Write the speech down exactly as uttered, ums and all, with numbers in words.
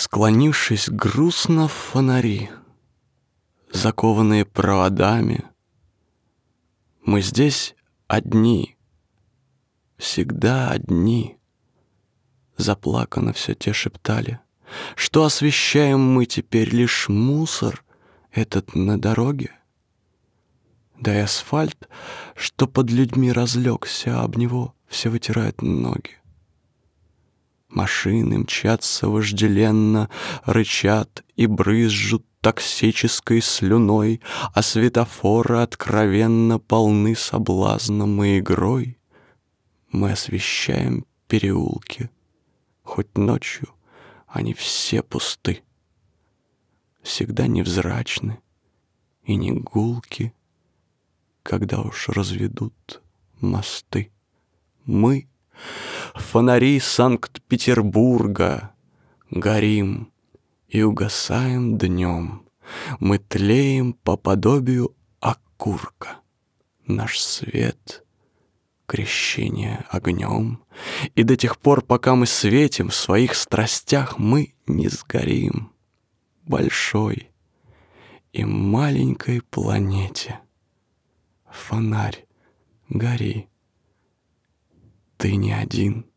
Склонившись грустно в фонари, закованные проводами, мы здесь одни, всегда одни. Заплаканно все те шептали, что освещаем мы теперь лишь мусор этот на дороге. Да и асфальт, что под людьми разлегся, об него все вытирают ноги. Машины мчатся вожделенно, рычат и брызжут токсической слюной, а светофоры откровенно полны соблазном и игрой. Мы освещаем переулки, хоть ночью они все пусты, всегда невзрачны и не гулки, когда уж разведут мосты. Мы — фонари Санкт-Петербурга, горим и угасаем днем. Мы тлеем по подобию окурка. Наш свет — крещение огнем. И до тех пор, пока мы светим в своих страстях, мы не сгорим. Большой и маленькой планете фонарь, гори. Ты не один.